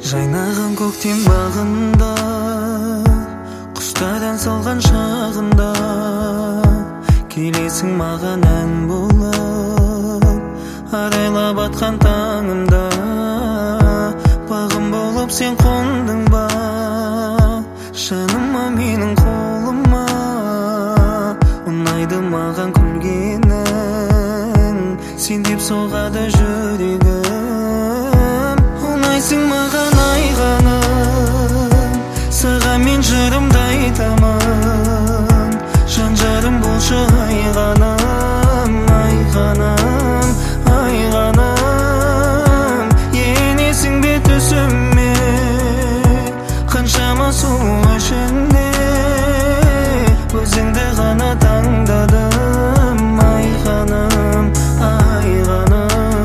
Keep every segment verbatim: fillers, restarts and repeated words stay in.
Жайнаған көктем бағында, құстардан салған шағында, келесің маған ән болып, арайлап атқан таңымда. Бағым болып сен қондың ба, жаныма менің қолыма. Ұнайды маған күлгенің, сен деп соғады жүрегім. Ұнайсың маған айғаным, саған мен жырымды айтамын. Жан жарым болшы айғаным, айғаным, айғаным. Енесің бе түсіме, қаншама сұлу ішінде, өзіңді ғана таңдадым, айғаным, айғаным.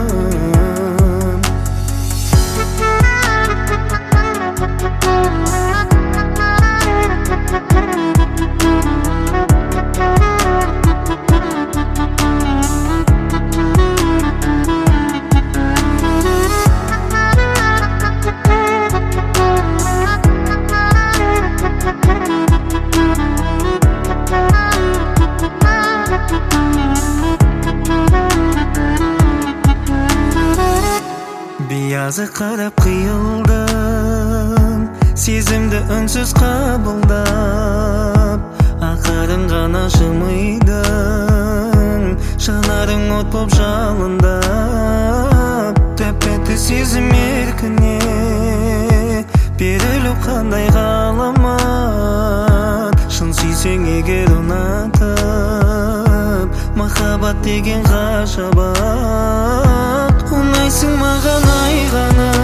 Биязы қарап қиылдым, сезімді үнсіз қабылдап, ақырын ғана жымидың, жанарың от боп жалындап. Тәп-тәтті сезім еркіне берілу қандай ғаламат. Шын сүйсең егер ұнатып, махаббат деген ғажабат. Ұнайсың маған айғаным,